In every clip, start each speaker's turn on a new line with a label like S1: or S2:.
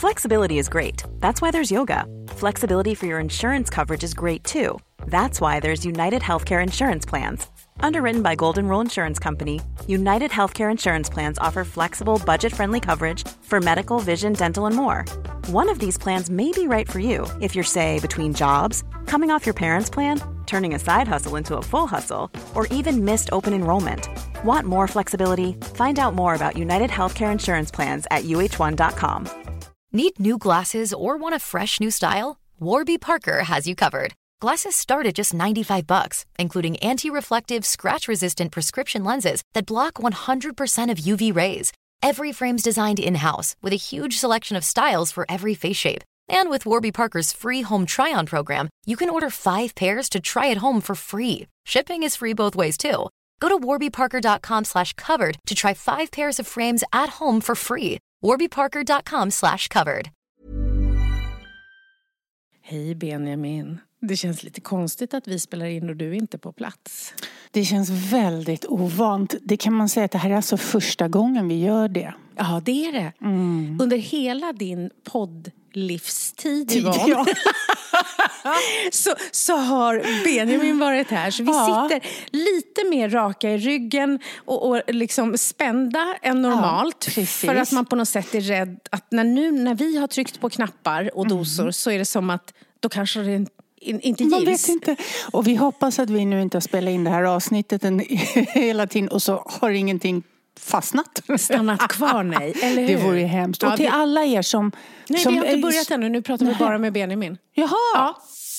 S1: Flexibility is great. That's why there's yoga. Flexibility for your insurance coverage is great too. That's why there's United Healthcare Insurance Plans. Underwritten by Golden Rule Insurance Company, United Healthcare Insurance Plans offer flexible, budget-friendly coverage for medical, vision, dental, and more. One of these plans may be right for you if you're, say, between jobs, coming off your parents' plan, turning a side hustle into a full hustle, or even missed open enrollment. Want more flexibility? Find out more about United Healthcare Insurance Plans at uh1.com.
S2: Need new glasses or want a fresh new style? Warby Parker has you covered. Glasses start at just $95, including anti-reflective, scratch-resistant prescription lenses that block 100% of UV rays. Every frame's designed in-house with a huge selection of styles for every face shape. And with Warby Parker's free home try-on program, you can order 5 pairs to try at home for free. Shipping is free both ways too. Go to warbyparker.com/covered to try 5 pairs of frames at home for free. warbyparker.com/covered.
S3: Hej Benjamin. Det känns lite konstigt att vi spelar in och du inte är på plats.
S4: Det känns väldigt ovant. Det kan man säga att det här är alltså första gången vi gör det.
S3: Ja, det är det. Under hela din poddlivstid, Yvonne,
S4: Ja.
S3: så har Benjamin varit här. Så vi sitter lite mer raka i ryggen och liksom spända än normalt. För att man på något sätt är rädd att när vi har tryckt på knappar och dosor så är det som att då kanske det inte gills.
S4: Man vet inte. Och vi hoppas att vi nu inte har spelat in det här avsnittet hela tiden och så har ingenting fastnat.
S3: Stannat kvar, nej. Eller hur?
S4: Det vore ju hemskt. Och till alla er som...
S3: Nej, vi har inte börjat ännu. Nu pratar vi bara med Benjamin.
S4: Jaha!
S3: Ja.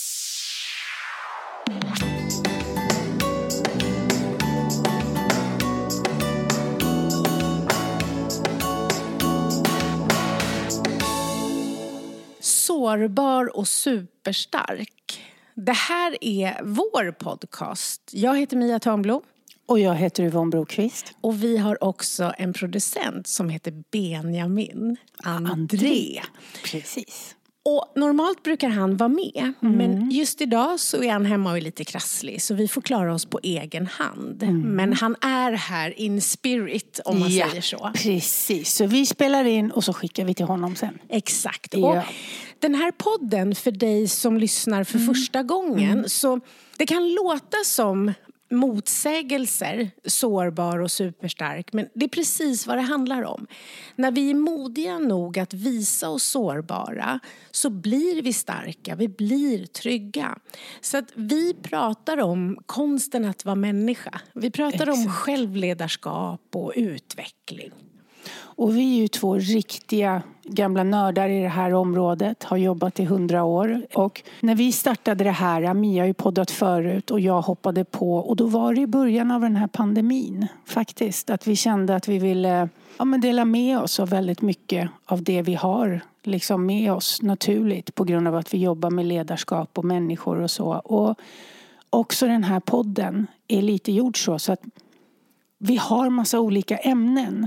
S3: Sårbar och superstark. Det här är vår podcast. Jag heter Mia Törnblom.
S4: Och jag heter Yvonne Brokvist.
S3: Och vi har också en producent som heter Benjamin. André.
S4: Precis.
S3: Och normalt brukar han vara med. Men just idag så är han hemma och är lite krasslig. Så vi får klara oss på egen hand. Men han är här in spirit, om man säger så.
S4: Precis. Så vi spelar in och så skickar vi till honom sen.
S3: Exakt.
S4: Ja.
S3: Och den här podden, för dig som lyssnar för första gången. Så det kan låta som motsägelser, sårbar och superstark, men det är precis vad det handlar om. När vi är modiga nog att visa oss sårbara så blir vi starka, vi blir trygga. Så att vi pratar om konsten att vara människa. Vi pratar om självledarskap och utveckling.
S4: Och vi är ju 2 riktiga gamla nördar i det här området. Har jobbat i 100 år. Och när vi startade det här, Mia har ju poddat förut och jag hoppade på. Och då var det i början av den här pandemin faktiskt. Att vi kände att vi ville dela med oss av väldigt mycket av det vi har liksom med oss naturligt. På grund av att vi jobbar med ledarskap och människor och så. Och också den här podden är lite gjord så att vi har massa olika ämnen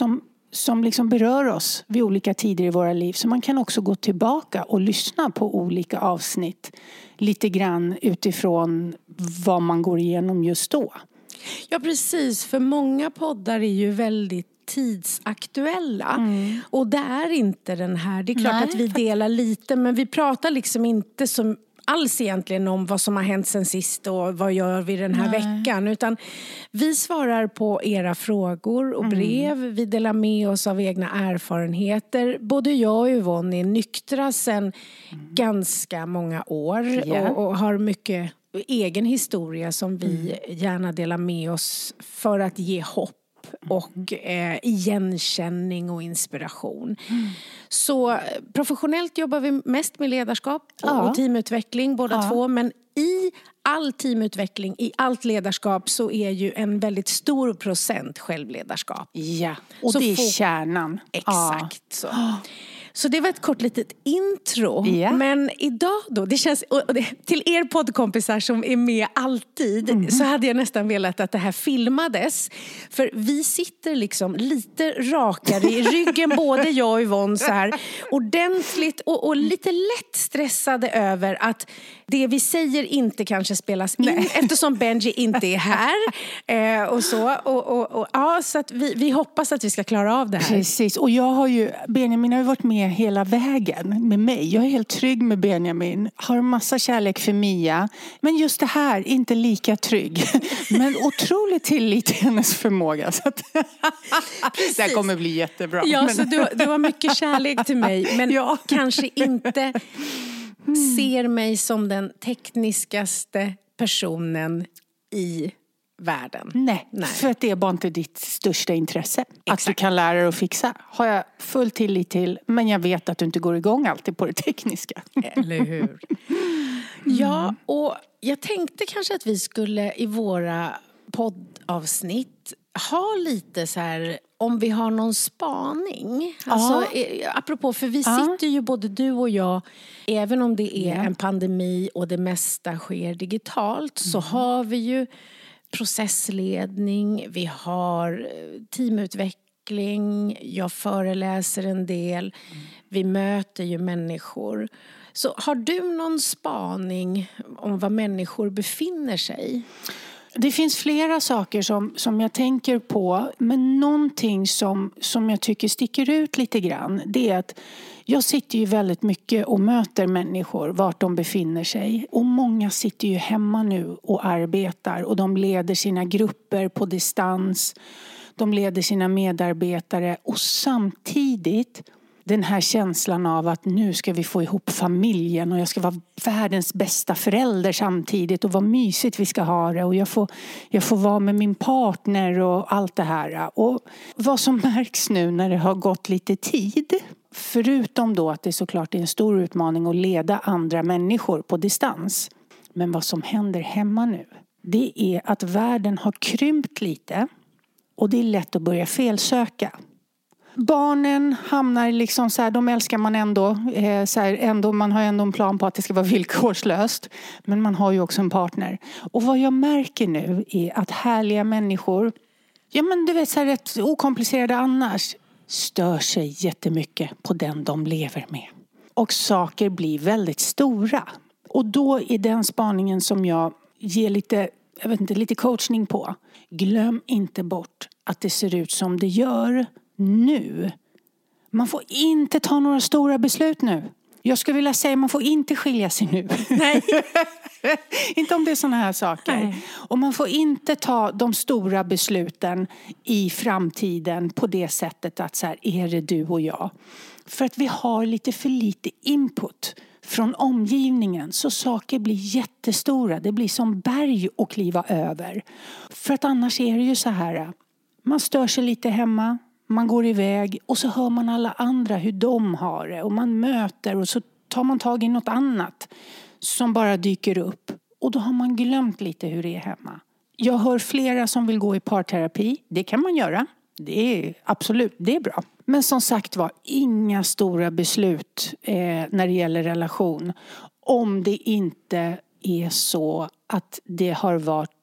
S4: som liksom berör oss vid olika tider i våra liv. Så man kan också gå tillbaka och lyssna på olika avsnitt lite grann utifrån vad man går igenom just då.
S3: Ja, precis. För många poddar är ju väldigt tidsaktuella. Och det är inte den här. Det är klart att vi delar lite, men vi pratar liksom inte som alls egentligen om vad som har hänt sen sist och vad gör vi den här veckan, utan vi svarar på era frågor och brev. Vi delar med oss av egna erfarenheter. Både jag och Yvonne är nyktra sedan ganska många år och har mycket egen historia som vi gärna delar med oss för att ge hopp och igenkänning och inspiration. Så professionellt jobbar vi mest med ledarskap och teamutveckling båda två, men i all teamutveckling, i allt ledarskap så är ju en väldigt stor procent självledarskap.
S4: Ja, och så det är kärnan.
S3: Exakt så. Så det var ett kort litet intro. Men idag då, det känns, till er poddkompisar som är med alltid, så hade jag nästan velat att det här filmades. För vi sitter liksom lite rakare i ryggen, både jag och Yvonne, så här ordentligt och lite lätt stressade över att det vi säger inte kanske spelas in eftersom Benji inte är här och så. Så att vi hoppas att vi ska klara av det här.
S4: Precis, och jag har ju, Benjamin har ju varit med med hela vägen med mig. Jag är helt trygg med Benjamin. Har massa kärlek för Mia. Men just det här, inte lika trygg. Men otroligt tillit till hennes förmåga. Så att det här kommer bli jättebra.
S3: Ja,
S4: men...
S3: så du har mycket kärlek till mig. Men kanske inte ser mig som den tekniskaste personen i världen.
S4: Nej, för att det är bara inte ditt största intresse. Exakt. Att du kan lära dig att fixa har jag full tillit till. Men jag vet att du inte går igång alltid på det tekniska.
S3: Eller hur? Ja, och jag tänkte kanske att vi skulle i våra poddavsnitt ha lite så här, om vi har någon spaning. Alltså, apropå, för vi sitter ju både du och jag, även om det är en pandemi och det mesta sker digitalt, så har vi ju processledning, vi har teamutveckling, jag föreläser en del, vi möter ju människor. Så har du någon spaning om var människor befinner sig?
S4: Det finns flera saker som jag tänker på, men någonting som jag tycker sticker ut lite grann, det är att jag sitter ju väldigt mycket och möter människor vart de befinner sig. Och många sitter ju hemma nu och arbetar och de leder sina grupper på distans. De leder sina medarbetare och samtidigt den här känslan av att nu ska vi få ihop familjen och jag ska vara världens bästa förälder samtidigt och vad mysigt vi ska ha det och jag får vara med min partner och allt det här. Och vad som märks nu när det har gått lite tid, förutom då att det såklart är en stor utmaning att leda andra människor på distans. Men vad som händer hemma nu, det är att världen har krympt lite och det är lätt att börja felsöka. Barnen hamnar liksom så här, de älskar man ändå, så här, ändå, man har ändå en plan på att det ska vara villkorslöst, men man har ju också en partner. Och vad jag märker nu är att härliga människor, ja men du vet så här rätt okomplicerade annars, stör sig jättemycket på den de lever med. Och saker blir väldigt stora. Och då är den spaningen som jag ger lite coachning på. Glöm inte bort att det ser ut som det gör nu. Man får inte ta några stora beslut nu. Jag skulle vilja säga man får inte skilja sig nu. Nej. Inte om det är såna här saker. Nej. Och man får inte ta de stora besluten i framtiden på det sättet att så här, är det du och jag? För att vi har lite för lite input från omgivningen, så saker blir jättestora. Det blir som berg att kliva över. För att annars är det ju så här, man stör sig lite hemma. Man går iväg och så hör man alla andra hur de har det. Och man möter och så tar man tag i något annat som bara dyker upp. Och då har man glömt lite hur det är hemma. Jag hör flera som vill gå i parterapi. Det kan man göra. Det är absolut, det är bra. Men som sagt var, inga stora beslut när det gäller relation. Om det inte är så att det har varit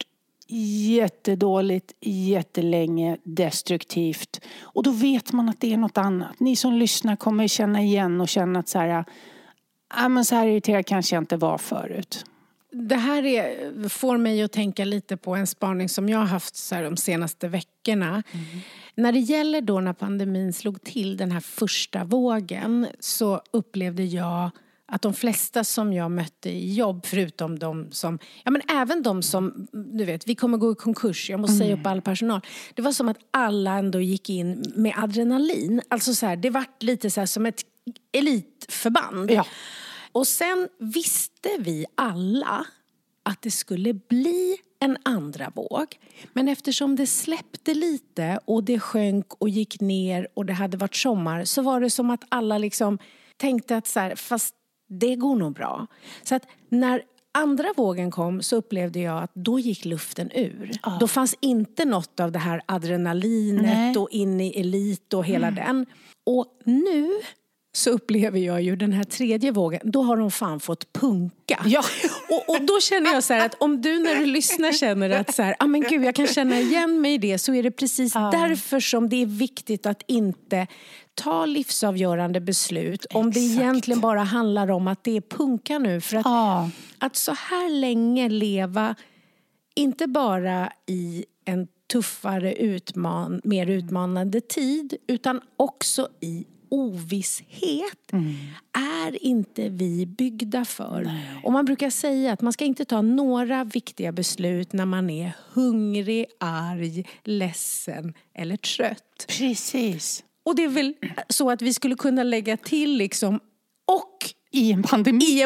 S4: jättedåligt, jättelänge, destruktivt. Och då vet man att det är något annat. Ni som lyssnar kommer känna igen och känna att så här, men så här irriterad kanske jag inte var förut.
S3: Det här får mig att tänka lite på en spaning som jag har haft så här de senaste veckorna. När det gäller då när pandemin slog till den här första vågen, så upplevde jag att de flesta som jag mötte i jobb, förutom de som, ja men även de som, du vet, vi kommer gå i konkurs, jag måste säga upp all personal. Det var som att alla ändå gick in med adrenalin. Alltså så här, det var lite så här som ett elitförband. Ja. Och sen visste vi alla att det skulle bli en andra våg. Men eftersom det släppte lite och det sjönk och gick ner och det hade varit sommar, så var det som att alla liksom tänkte att så här, fast det går nog bra. Så att när andra vågen kom så upplevde jag att då gick luften ur. Då fanns inte något av det här adrenalinet och in i elit och hela den. Och nu så upplever jag ju den här tredje vågen, då har de fan fått punka. Ja. Och då känner jag så här att om du när du lyssnar känner att så här, men gud, jag kan känna igen mig i det, så är det precis därför som det är viktigt att inte ta livsavgörande beslut. Om det egentligen bara handlar om att det är punka nu. För att så här länge leva, inte bara i en tuffare, mer utmanande tid, utan också i ovisshet är inte vi byggda för. Nej. Och man brukar säga att man ska inte ta några viktiga beslut när man är hungrig, arg, ledsen eller trött.
S4: Precis.
S3: Och det är väl så att vi skulle kunna lägga till liksom, och
S4: i en pandemi.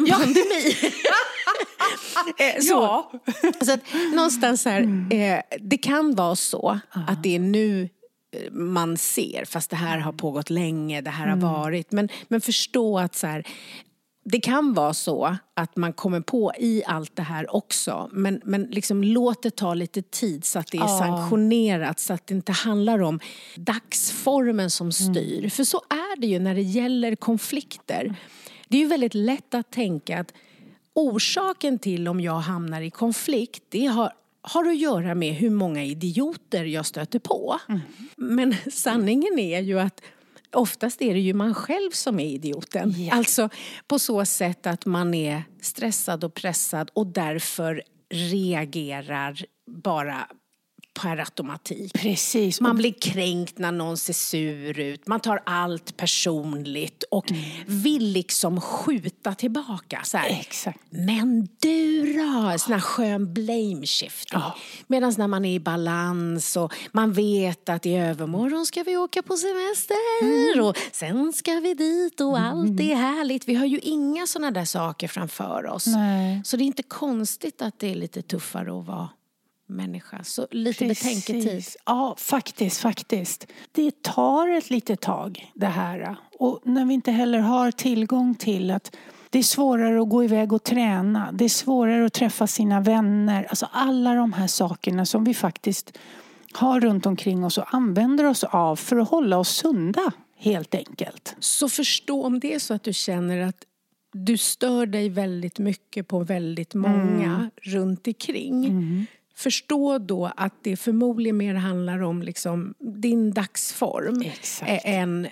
S3: Så att någonstans här, det kan vara så att det är nu man ser, fast det här har pågått länge, det här har varit, men förstå att så här, det kan vara så att man kommer på i allt det här också, men liksom låt det ta lite tid så att det är sanktionerat, så att det inte handlar om dagsformen som styr. För så är det ju när det gäller konflikter. Det är ju väldigt lätt att tänka att orsaken till om jag hamnar i konflikt, det har att göra med hur många idioter jag stöter på. Men sanningen är ju att oftast är det ju man själv som är idioten. Ja. Alltså på så sätt att man är stressad och pressad och därför reagerar bara per automatik.
S4: Precis.
S3: Man blir kränkt när någon ser sur ut. Man tar allt personligt och vill liksom skjuta tillbaka. Så här.
S4: Exakt.
S3: Men du då? Sån här skön blame shifting. Medan när man är i balans och man vet att i övermorgon ska vi åka på semester och sen ska vi dit och allt är härligt. Vi har ju inga såna där saker framför oss.
S4: Nej.
S3: Så det är inte konstigt att det är lite tuffare att vara människa. Så lite betänketid.
S4: Ja, faktiskt. Det tar ett litet tag det här. Och när vi inte heller har tillgång till att det är svårare att gå iväg och träna. Det är svårare att träffa sina vänner. Alltså alla de här sakerna som vi faktiskt har runt omkring oss och använder oss av för att hålla oss sunda helt enkelt.
S3: Så förstå om det är så att du känner att du stör dig väldigt mycket på väldigt många runt omkring. Förstå då att det förmodligen mer handlar om liksom din dagsform. Än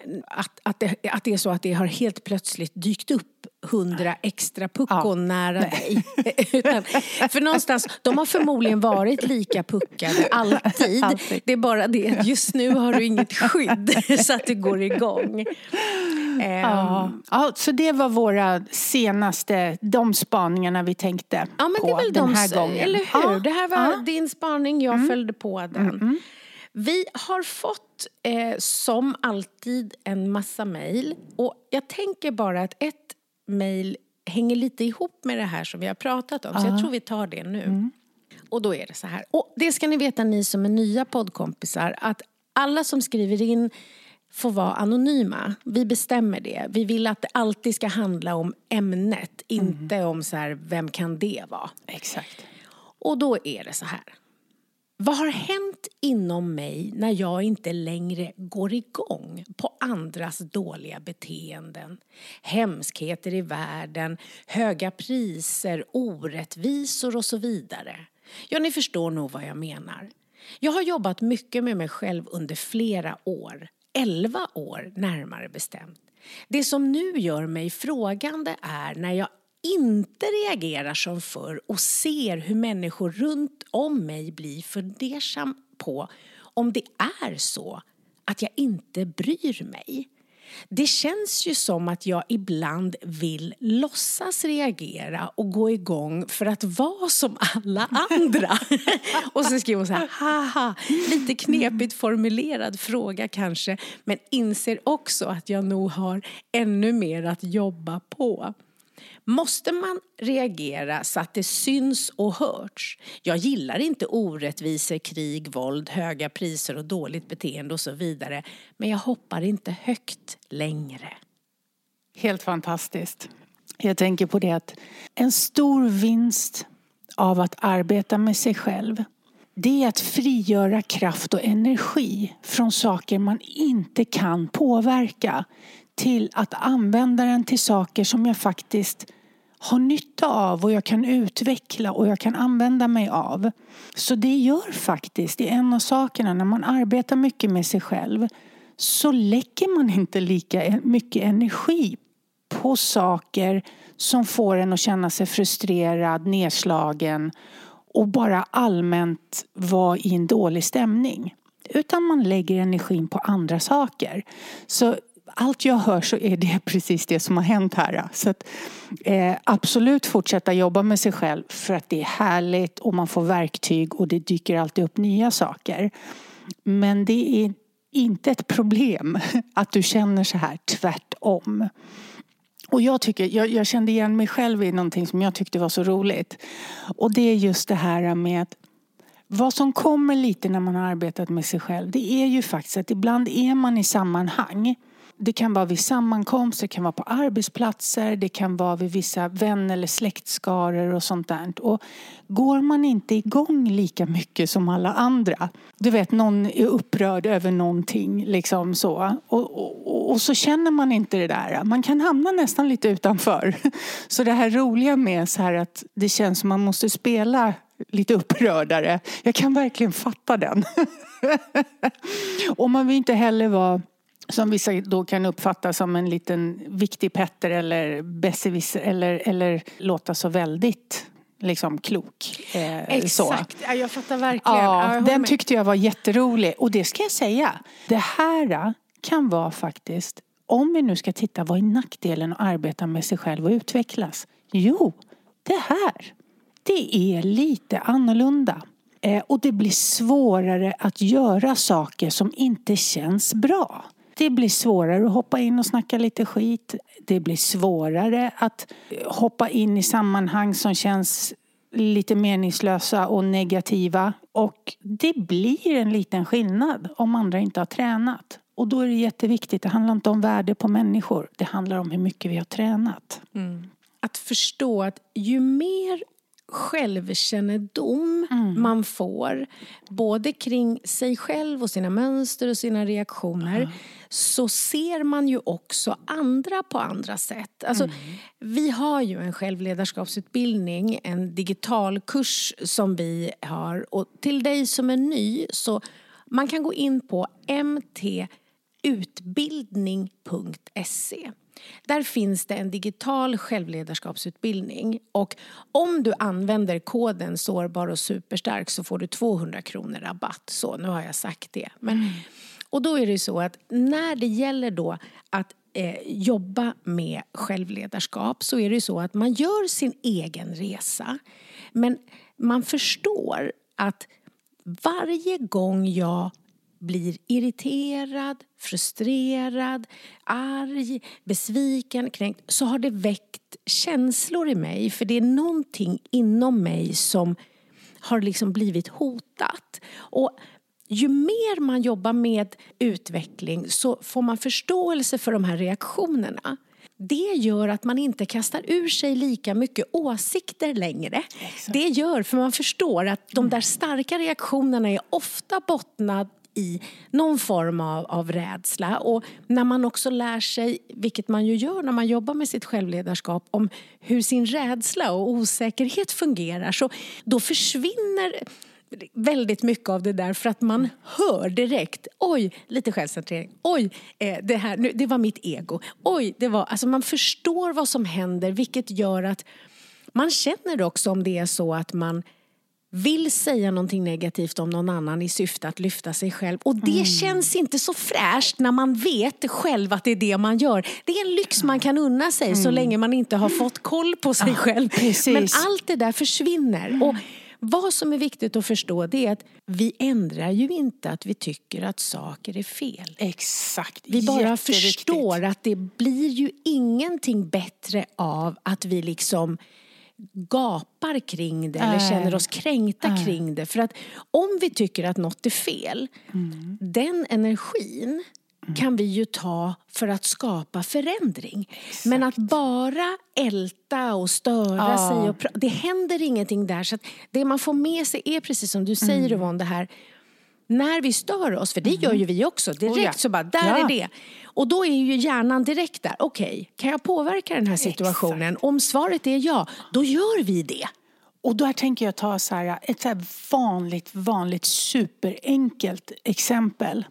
S3: att det är så att det har helt plötsligt dykt upp 100 extra puckon nära dig. För någonstans, de har förmodligen varit lika puckade alltid. Det är bara det att just nu har du inget skydd så att det går igång.
S4: Så det var våra senaste, de spaningarna vi tänkte på det är väl den här gången.
S3: Eller hur? Det här var din spaning, jag följde på den. Vi har fått som alltid en massa mejl. Och jag tänker bara att ett mejl hänger lite ihop med det här som vi har pratat om. Så jag tror vi tar det nu. Och då är det så här. Och det ska ni veta, ni som är nya poddkompisar, att alla som skriver in får vara anonyma. Vi bestämmer det. Vi vill att det alltid ska handla om ämnet. Inte om så här, vem kan det vara?
S4: Exakt.
S3: Och då är det så här. Vad har hänt inom mig när jag inte längre går igång på andras dåliga beteenden? Hemskheter i världen, höga priser, orättvisor och så vidare. Ja, ni förstår nog vad jag menar. Jag har jobbat mycket med mig själv under flera år. 11 år närmare bestämt. Det som nu gör mig frågande är när jag inte reagerar som förr och ser hur människor runt om mig blir fundersam på om det är så att jag inte bryr mig. Det känns ju som att jag ibland vill låtsas reagera och gå igång för att vara som alla andra. Och så skriver hon så här, haha, lite knepigt formulerad fråga kanske, men inser också att jag nog har ännu mer att jobba på. Måste man reagera så att det syns och hörts? Jag gillar inte orättvisor, krig, våld, höga priser och dåligt beteende och så vidare. Men jag hoppar inte högt längre.
S4: Helt fantastiskt. Jag tänker på det att en stor vinst av att arbeta med sig själv, det är att frigöra kraft och energi från saker man inte kan påverka till att använda den till saker som jag faktiskt har nytta av och jag kan utveckla och jag kan använda mig av. Så det gör faktiskt, det är en av sakerna, när man arbetar mycket med sig själv så lägger man inte lika mycket energi på saker som får en att känna sig frustrerad, nedslagen och bara allmänt vara i en dålig stämning. Utan man lägger energin på andra saker. Så allt jag hör så är det precis det som har hänt här. Så att, absolut fortsätta jobba med sig själv för att det är härligt och man får verktyg och det dyker alltid upp nya saker. Men det är inte ett problem att du känner så här, tvärtom. Och jag kände igen mig själv i någonting som jag tyckte var så roligt. Och det är just det här med att vad som kommer lite när man har arbetat med sig själv, det är ju faktiskt att ibland är man i sammanhang. Det kan vara vid sammankomster, det kan vara på arbetsplatser, det kan vara vid vissa vän- eller släktskaror och sånt där. Och går man inte igång lika mycket som alla andra, du vet, någon är upprörd över någonting liksom så. Och så känner man inte det där. Man kan hamna nästan lite utanför. Så det här roliga med så här att det känns som man måste spela lite upprördare. Jag kan verkligen fatta den. Och man vill inte heller vara, som vissa då kan uppfatta som en liten viktig petter eller besserwisser eller låta så väldigt liksom klok.
S3: Exakt, ja, jag fattar verkligen.
S4: Ja, den tyckte jag var jätterolig. Och det ska jag säga, det här kan vara faktiskt, om vi nu ska titta, vad är nackdelen att arbeta med sig själv och utvecklas? Jo, det är lite annorlunda. Och det blir svårare att göra saker som inte känns bra. Det blir svårare att hoppa in och snacka lite skit. Det blir svårare att hoppa in i sammanhang som känns lite meningslösa och negativa. Och det blir en liten skillnad om andra inte har tränat. Och då är det jätteviktigt. Det handlar inte om värde på människor. Det handlar om hur mycket vi har tränat.
S3: Att förstå att ju mer självkännedom man får, både kring sig själv och sina mönster och sina reaktioner, så ser man ju också andra på andra sätt. Alltså, vi har ju en självledarskapsutbildning, en digital kurs som vi har, och till dig som är ny, så man kan gå in på mtutbildning.se. Där finns det en digital självledarskapsutbildning, och om du använder koden sårbar och superstark så får du 200 kronor rabatt. Så nu har jag sagt det. Och då är det så att när det gäller då att jobba med självledarskap, så är det så att man gör sin egen resa. Men man förstår att varje gång jag blir irriterad, frustrerad, arg, besviken, kränkt, så har det väckt känslor i mig. För det är någonting inom mig som har liksom blivit hotat. Och ju mer man jobbar med utveckling så får man förståelse för de här reaktionerna. Det gör att man inte kastar ur sig lika mycket åsikter längre. Exakt. Det gör, för man förstår att de där starka reaktionerna är ofta bottnade i någon form av rädsla. Och när man också lär sig, vilket man ju gör när man jobbar med sitt självledarskap, om hur sin rädsla och osäkerhet fungerar, så då försvinner väldigt mycket av det där, för att man hör direkt, oj, lite självcentrering, oj, det var mitt ego, oj, alltså man förstår vad som händer, vilket gör att man känner också om det är så att man vill säga någonting negativt om någon annan i syfte att lyfta sig själv. Och det känns inte så fräscht när man vet själv att det är det man gör. Det är en lyx man kan unna sig så länge man inte har fått koll på sig själv. Precis. Men allt det där försvinner. Och vad som är viktigt att förstå, det är att vi ändrar ju inte att vi tycker att saker är fel.
S4: Exakt.
S3: Vi bara förstår att det blir ju ingenting bättre av att vi liksom gapar kring det eller känner oss kränkta kring det. För att om vi tycker att något är fel, den energin kan vi ju ta för att skapa förändring. Exakt. Men att bara älta och störa sig, och det händer ingenting där. Så att det man får med sig är precis som du säger, Yvonne, det här. När vi stör oss, för det gör ju vi också direkt, så bara, där är det. Och då är ju hjärnan direkt där. Okej, kan jag påverka den här situationen? Exakt. Om svaret är ja, då gör vi det.
S4: Och då tänker jag ta så här, ett så här vanligt superenkelt exempel.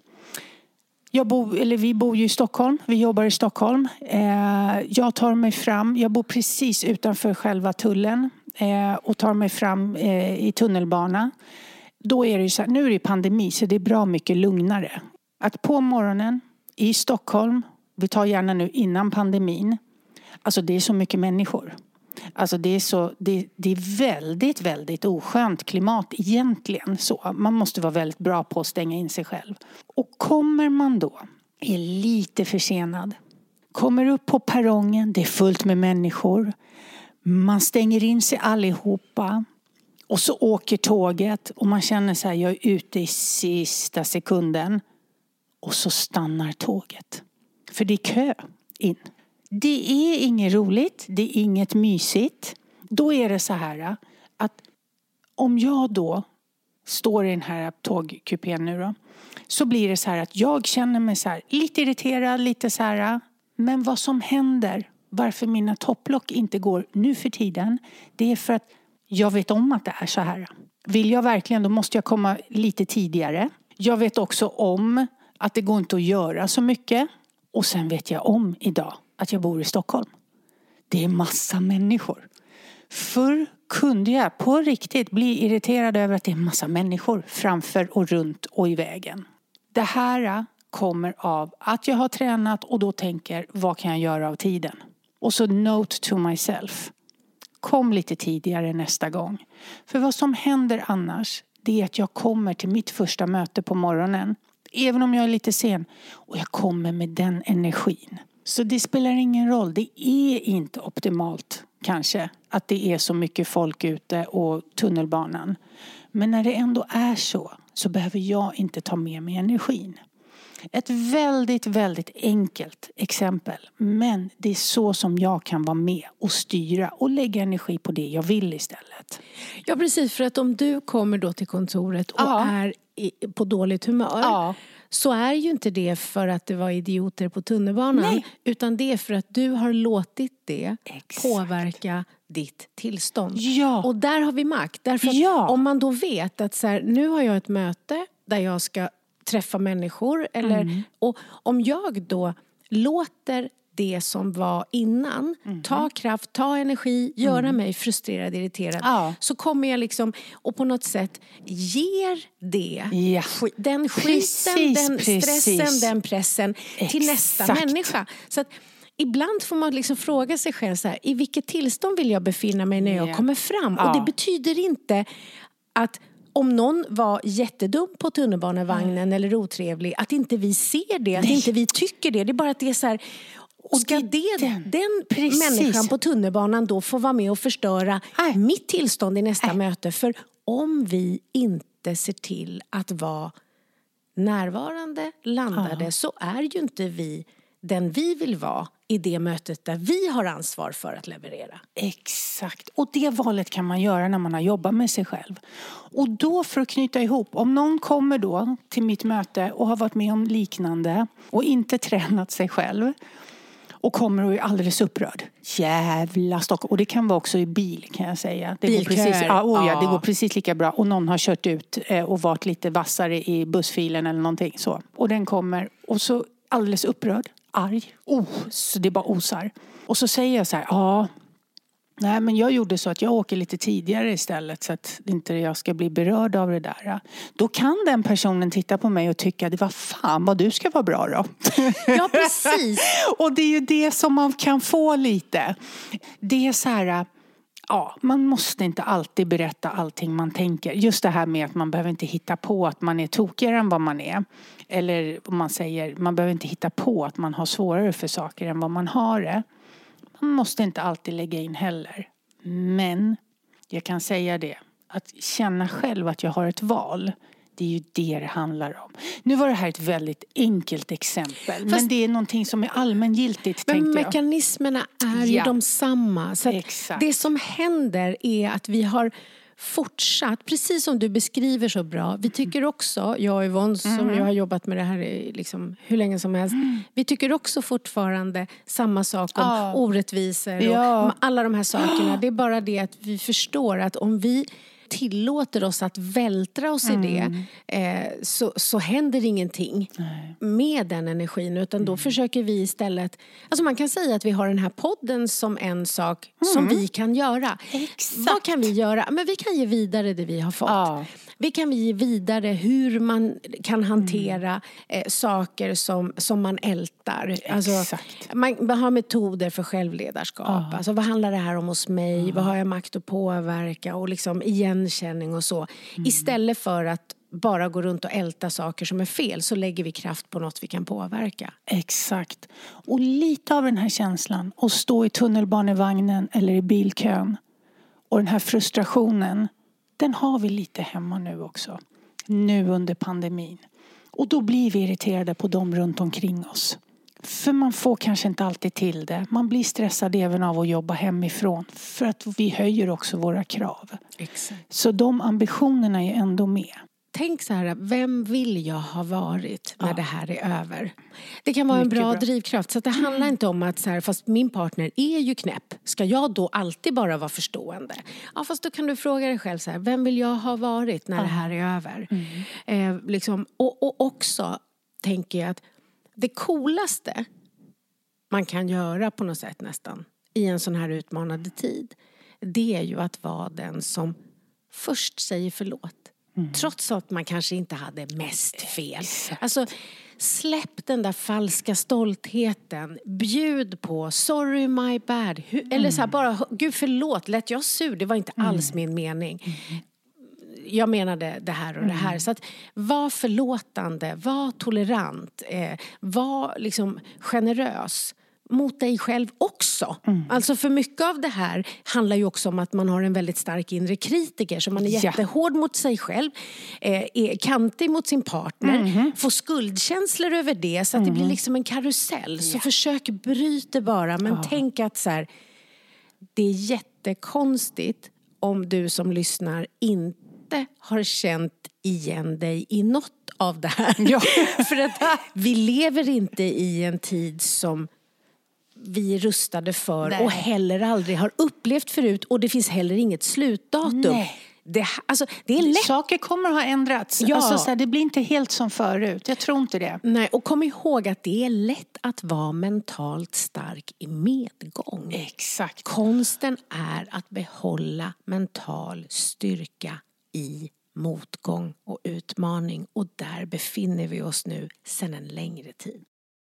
S4: Vi bor ju i Stockholm, vi jobbar i Stockholm. Jag tar mig fram, jag bor precis utanför själva tullen och tar mig fram i tunnelbana. Då är det ju så här, nu är det pandemi så det är bra mycket lugnare. Att på morgonen i Stockholm, vi tar gärna nu innan pandemin. Alltså det är så mycket människor. Alltså det är väldigt, väldigt oskönt klimat egentligen. Så man måste vara väldigt bra på att stänga in sig själv. Och kommer man då, är lite försenad. Kommer upp på perrongen, det är fullt med människor. Man stänger in sig allihopa. Och så åker tåget och man känner så här, jag är ute i sista sekunden. Och så stannar tåget. För det är kö in. Det är inget roligt, det är inget mysigt. Då är det så här att om jag då står i den här tågkupén nu då. Så blir det så här att jag känner mig så här lite irriterad, lite så här. Men vad som händer, varför mina topplock inte går nu för tiden. Det är för att jag vet om att det är så här. Vill jag verkligen, då måste jag komma lite tidigare. Jag vet också om att det går inte att göra så mycket. Och sen vet jag om idag att jag bor i Stockholm. Det är massa människor. Förr kunde jag på riktigt bli irriterad över att det är massa människor framför och runt och i vägen. Det här kommer av att jag har tränat och då tänker, vad kan jag göra av tiden? Och så note to myself. Kom lite tidigare nästa gång. För vad som händer annars, det är att jag kommer till mitt första möte på morgonen. Även om jag är lite sen. Och jag kommer med den energin. Så det spelar ingen roll. Det är inte optimalt kanske att det är så mycket folk ute och tunnelbanan. Men när det ändå är så behöver jag inte ta med mig energin. Ett väldigt, väldigt enkelt exempel. Men det är så som jag kan vara med och styra och lägga energi på det jag vill istället.
S3: Ja, precis. För att om du kommer då till kontoret och är på dåligt humör... Så är ju inte det för att det var idioter på tunnelbanan. Nej. Utan det är för att du har låtit det påverka ditt tillstånd. Ja. Och där har vi makt. Därför att om man då vet att så här, nu har jag ett möte där jag ska träffa människor. Och om jag då låter det som var innan, ta kraft, ta energi, göra mig frustrerad, irriterad, så kommer jag liksom och på något sätt ger det den skiten, den stressen, den pressen till nästa människa. Så att ibland får man liksom fråga sig själv så här, i vilket tillstånd vill jag befinna mig när jag kommer fram? Och det betyder inte att om någon var jättedum på tunnelbanevagnen eller otrevlig, att inte vi ser det, att inte vi tycker det. Det är bara att det är så här. Och ska den människan på tunnelbanan då få vara med och förstöra mitt tillstånd i nästa möte? För om vi inte ser till att vara närvarande, landade, så är ju inte vi den vi vill vara i det mötet där vi har ansvar för att leverera.
S4: Exakt. Och det valet kan man göra när man har jobbat med sig själv. Och då för att knyta ihop, om någon kommer då till mitt möte och har varit med om liknande och inte tränat sig själv och kommer och är alldeles upprörd. Jävla Stockholm. Och det kan vara också i bil, kan jag säga. Det går precis, det går precis lika bra. Och någon har kört ut och varit lite vassare i bussfilen eller någonting så. Och den kommer och så alldeles upprörd, arg. Så det bara osar. Och så säger jag så här, nej, men jag gjorde så att jag åker lite tidigare istället så att inte jag ska bli berörd av det där. Då kan den personen titta på mig och tycka, det var fan vad du ska vara bra då.
S3: Ja, precis.
S4: Och det är ju det som man kan få lite. Det är så här, man måste inte alltid berätta allting man tänker. Just det här med att man behöver inte hitta på att man är tokigare än vad man är. Eller om man säger, man behöver inte hitta på att man har svårare för saker än vad man har det. Man måste inte alltid lägga in heller. Men jag kan säga det. Att känna själv att jag har ett val. Det är ju det handlar om. Nu var det här ett väldigt enkelt exempel. Men det är någonting som är allmängiltigt, tänkte jag.
S3: Men mekanismerna är ju de samma. Så att det som händer är att vi har fortsatt, precis som du beskriver så bra. Vi tycker också, jag och Yvonne som jag har jobbat med det här liksom hur länge som helst. Vi tycker också fortfarande samma sak om orättvisor och alla de här sakerna. Det är bara det att vi förstår att om vi tillåter oss att vältra oss i det så händer ingenting med den energin, utan då försöker vi istället, alltså man kan säga att vi har den här podden som en sak som vi kan göra. Exakt. Vad kan vi göra? Men vi kan ge vidare det vi har fått. Vilka kan vi ge vidare hur man kan hantera saker som man ältar. Alltså, man har metoder för självledarskap. Alltså, vad handlar det här om hos mig? Vad har jag makt att påverka? Och liksom igenkänning och så. Istället för att bara gå runt och älta saker som är fel, så lägger vi kraft på något vi kan påverka.
S4: Exakt. Och lite av den här känslan att stå i tunnelbanevagnen eller i bilkön och den här frustrationen, den har vi lite hemma nu också. Nu under pandemin. Och då blir vi irriterade på dem runt omkring oss. För man får kanske inte alltid till det. Man blir stressad även av att jobba hemifrån. För att vi höjer också våra krav.
S3: Exakt.
S4: Så de ambitionerna är ändå med.
S3: Tänk så här, vem vill jag ha varit när det här är över? Det kan vara en bra drivkraft. Så att det handlar inte om att så här, fast min partner är ju knäpp. Ska jag då alltid bara vara förstående? Ja, fast då kan du fråga dig själv så här, vem vill jag ha varit när det här är över? Liksom, och också tänker jag att det coolaste man kan göra på något sätt nästan i en sån här utmanande tid, det är ju att vara den som först säger förlåt. Trots att man kanske inte hade mest fel. Alltså, släpp den där falska stoltheten. Bjud på, sorry my bad. Eller så här, bara, gud förlåt, lät jag sur? Det var inte alls min mening. Jag menade det här och det här. Så att var förlåtande, var tolerant, var liksom generös mot dig själv också. Alltså för mycket av det här handlar ju också om att man har en väldigt stark inre kritiker. Så man är jättehård mot sig själv. Är kantig mot sin partner. Får skuldkänslor över det. Så att det blir liksom en karusell. Så försök bryta bara. Men tänk att så här, det är jättekonstigt om du som lyssnar inte har känt igen dig i något av det här. För att vi lever inte i en tid som vi är rustade för och heller aldrig har upplevt förut. Och det finns heller inget slutdatum. Det är lätt.
S4: Saker kommer att ha ändrats. Alltså, så här, det blir inte helt som förut. Jag tror inte det.
S3: Nej, och kom ihåg att det är lätt att vara mentalt stark i medgång.
S4: Exakt.
S3: Konsten är att behålla mental styrka i motgång och utmaning. Och där befinner vi oss nu sedan en längre tid.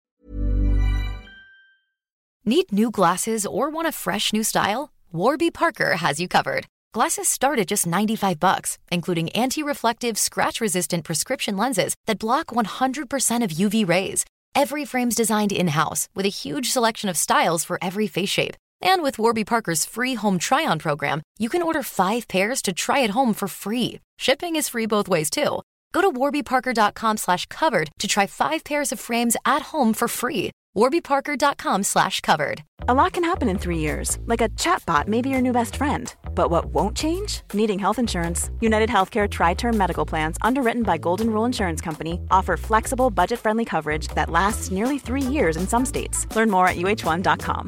S2: Need new glasses or want a fresh new style? Warby Parker has you covered. Glasses start at just $95, including anti-reflective, scratch-resistant prescription lenses that block 100% of UV rays. Every frame's designed in-house with a huge selection of styles for every face shape. And with Warby Parker's free home try-on program, you can order 5 pairs to try at home for free. Shipping is free both ways, too. Go to warbyparker.com/covered to try 5 pairs of frames at home for free. warbyparker.com/covered.
S1: A lot can happen in 3 years, like a chatbot may be your new best friend. But what won't change? Needing health insurance. United Healthcare Tri-Term Medical Plans, underwritten by Golden Rule Insurance Company, offer flexible, budget-friendly coverage that lasts nearly 3 years in some states. Learn more at uh1.com.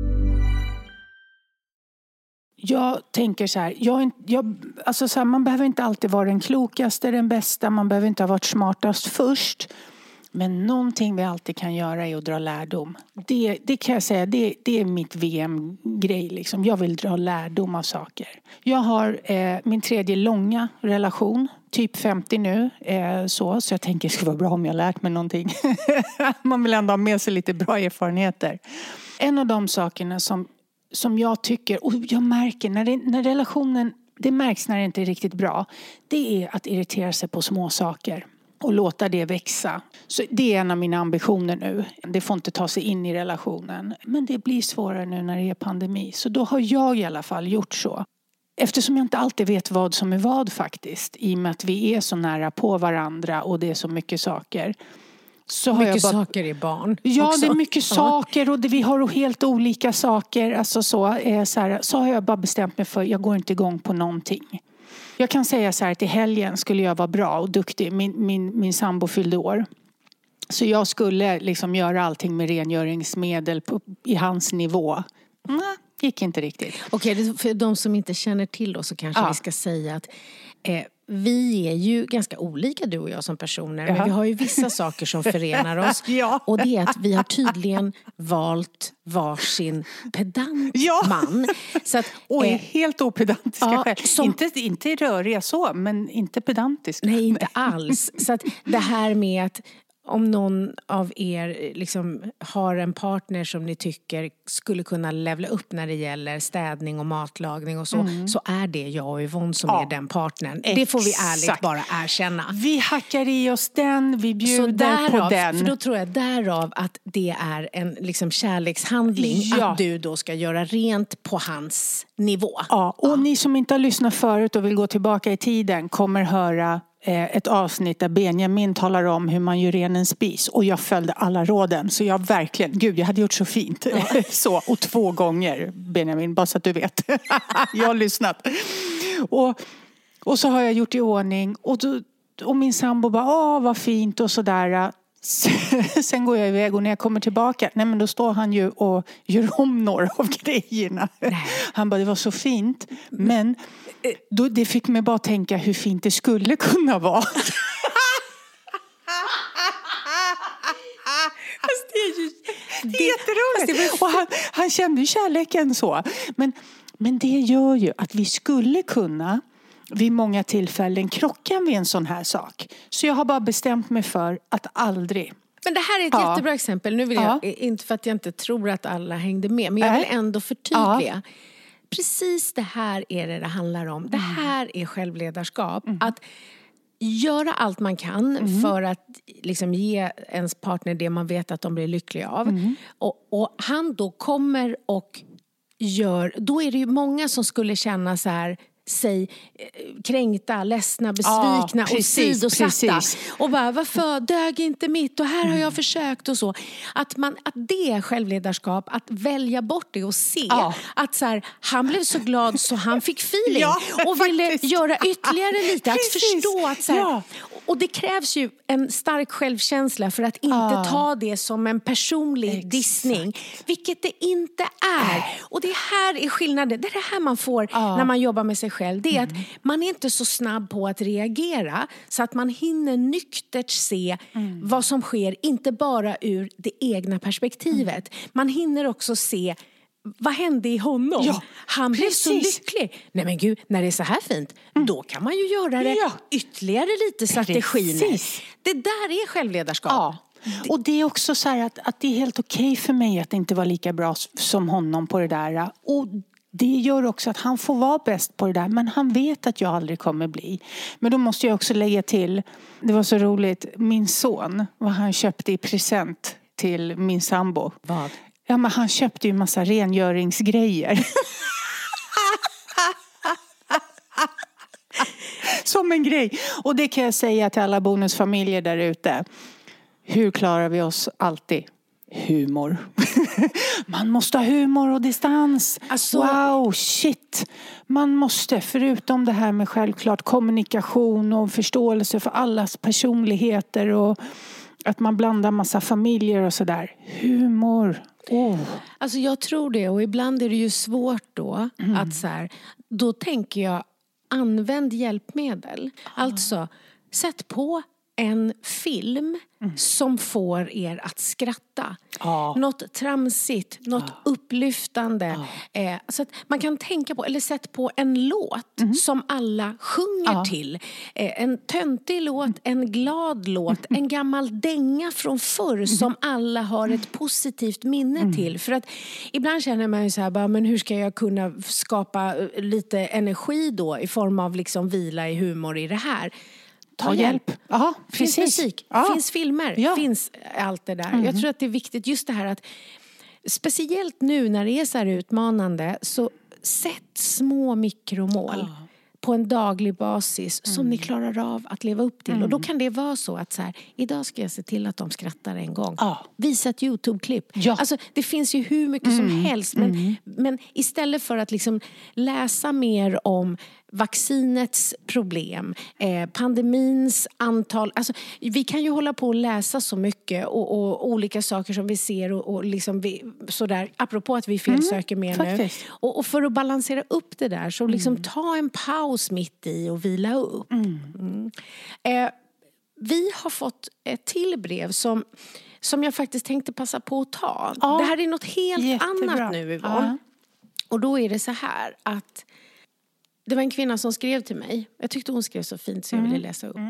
S4: Jag tänker så här, alltså så här, man behöver inte alltid vara den klokaste, den bästa, man behöver inte ha varit smartast först. Men någonting vi alltid kan göra är att dra lärdom. Det kan jag säga, det är mitt VM-grej liksom. Jag vill dra lärdom av saker. Jag har min 3:e långa relation, typ 50 nu. Så jag tänker det skulle vara bra om jag lärt mig någonting. Man vill ändå ha med sig lite bra erfarenheter. En av de sakerna som jag tycker, och jag märker när relationen, det märks när det inte är riktigt bra, det är att irritera sig på små saker och låta det växa. Så det är en av mina ambitioner nu. Det får inte ta sig in i relationen. Men det blir svårare nu när det är pandemi. Så då har jag i alla fall gjort så. Eftersom jag inte alltid vet vad som är vad faktiskt. I och med att vi är så nära på varandra och det är så mycket saker. Så
S3: mycket saker är barn.
S4: Ja,
S3: också.
S4: Det är mycket saker och vi har helt olika saker. Alltså så har jag bara bestämt mig för jag går inte igång på någonting. Jag kan säga så här att i helgen skulle jag vara bra och duktig. Min sambo fyllde år. Så jag skulle liksom göra allting med rengöringsmedel i hans nivå. Nej, gick inte riktigt.
S3: Okej, för de som inte känner till oss så kanske vi ska säga att vi är ju ganska olika, du och jag som personer. Men vi har ju vissa saker som förenar oss. Och det är att vi har tydligen valt varsin pedantman. Så att,
S4: och är helt opedantiska själv. Inte röriga så, men inte pedantiska.
S3: Nej, inte alls. Så att det här med att om någon av er liksom har en partner som ni tycker skulle kunna levla upp när det gäller städning och matlagning och så är det jag och Yvonne som är den partnern. Exakt. Det får vi ärligt bara erkänna.
S4: Vi hackar i oss den, vi bjuder på den.
S3: För då tror jag därav att det är en liksom kärlekshandling att du då ska göra rent på hans nivå.
S4: Ja, och ni som inte har lyssnat förut och vill gå tillbaka i tiden kommer höra ett avsnitt där Benjamin talar om hur man gör ren en spis. Och jag följde alla råden. Så jag verkligen, jag hade gjort så fint. Så, och 2 gånger, Benjamin, bara så att du vet. Jag har lyssnat. Och så har jag gjort i ordning. Och min sambo bara, vad fint och sådär. Sen går jag iväg och när jag kommer tillbaka, men då står han ju och gör om några av grejerna. Han bara, det var så fint. Men det fick mig bara tänka hur fint det skulle kunna vara. Det är jätteroligt. Och han kände ju kärleken så. Men det gör ju att vi skulle kunna vid många tillfällen krocka vid en sån här sak. Så jag har bara bestämt mig för att aldrig.
S3: Men det här är ett jättebra exempel. Nu vill jag, inte för att jag inte tror att alla hängde med, men jag vill ändå förtydliga. Precis det här är det handlar om. Det här är självledarskap. Att göra allt man kan för att liksom ge ens partner det man vet att de blir lyckliga av. Och han då kommer och gör, då är det ju många som skulle känna så här, sig kränkta, ledsna, besvikna och sidosatta. Och bara, varför dög inte mitt? Och här har jag försökt och så. Att det är självledarskap, att välja bort det och se att så här, han blev så glad så han fick feeling och ville göra ytterligare lite. Att förstå att så här, och det krävs ju en stark självkänsla för att inte ta det som en personlig dissning, vilket det inte är. Och det här är skillnaden. Det är det här man får när man jobbar med sig själv. Det är att man är inte så snabb på att reagera så att man hinner nyktert se vad som sker, inte bara ur det egna perspektivet. Man hinner också se vad hände i honom? Han blev så lycklig. Nej men gud, när det är så här fint, då kan man ju göra det ytterligare lite så att det skiner. Det där är självledarskap.
S4: Och det är också så här att det är helt okej för mig att det inte var lika bra som honom på det där. Och det gör också att han får vara bäst på det där. Men han vet att jag aldrig kommer bli. Men då måste jag också lägga till, det var så roligt, min son, vad han köpte i present till min sambo.
S3: Vad?
S4: Ja, men han köpte ju en massa rengöringsgrejer. Som en grej. Och det kan jag säga till alla bonusfamiljer där ute. Hur klarar vi oss alltid? Humor. Man måste ha humor och distans. Alltså, wow, shit. Man måste, förutom det här med självklart kommunikation och förståelse för allas personligheter och att man blandar massa familjer och sådär. Humor.
S3: Alltså jag tror det, och ibland är det ju svårt då att så här, då tänker jag, använd hjälpmedel. Alltså, sätt på en film som får er att skratta. Något tramsigt, något upplyftande. Så att man kan tänka på, eller sätt på en låt som alla sjunger till. En töntig låt, en glad låt, en gammal dänga från förr som alla har ett positivt minne till. För att ibland känner man ju så här, bara, men hur ska jag kunna skapa lite energi då i form av liksom vila i humor i det här? Ta hjälp.
S4: Aha,
S3: finns musik, finns filmer, finns allt det där. Jag tror att det är viktigt just det här att speciellt nu när det är så här utmanande, så sätt små mikromål på en daglig basis som ni klarar av att leva upp till. Och då kan det vara så att så här, idag ska jag se till att de skrattar en gång. Visa ett YouTube-klipp. Alltså, det finns ju hur mycket som helst. Men istället för att liksom läsa mer om vaccinets problem, pandemins antal. Alltså, vi kan ju hålla på och läsa så mycket och olika saker som vi ser och liksom sådär, apropå att vi felsöker mer nu. Och för att balansera upp det där så liksom ta en paus mitt i och vila upp. Vi har fått ett till brev som jag faktiskt tänkte passa på att ta. Det här är något helt annat nu, Yvonne. Och då är det så här att det var en kvinna som skrev till mig. Jag tyckte hon skrev så fint så jag ville läsa upp.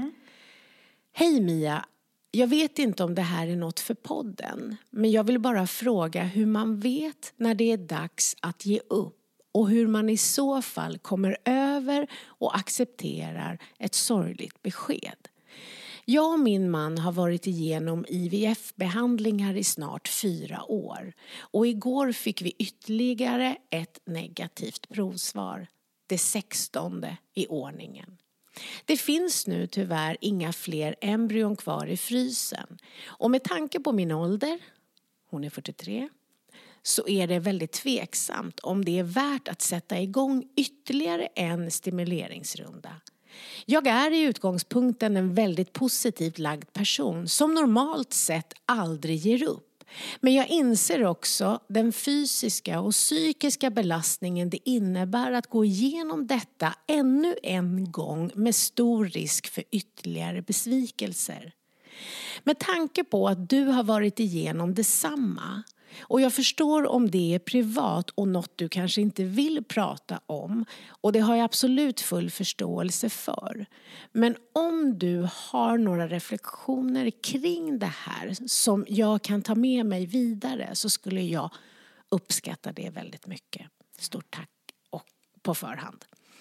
S3: Hej Mia, jag vet inte om det här är något för podden. Men jag vill bara fråga hur man vet när det är dags att ge upp. Och hur man i så fall kommer över och accepterar ett sorgligt besked. Jag och min man har varit igenom IVF-behandlingar i snart 4 år. Och igår fick vi ytterligare ett negativt provsvar. Det 16:e i ordningen. Det finns nu tyvärr inga fler embryon kvar i frysen. Och med tanke på min ålder, hon är 43, så är det väldigt tveksamt om det är värt att sätta igång ytterligare en stimuleringsrunda. Jag är i utgångspunkten en väldigt positivt lagd person som normalt sett aldrig ger upp. Men jag inser också den fysiska och psykiska belastningen det innebär att gå igenom detta ännu en gång med stor risk för ytterligare besvikelser. Med tanke på att du har varit igenom detsamma och jag förstår om det är privat och något du kanske inte vill prata om. Och det har jag absolut full förståelse för. Men om du har några reflektioner kring det här som jag kan ta med mig vidare så skulle jag uppskatta det väldigt mycket. Stort tack och på förhand.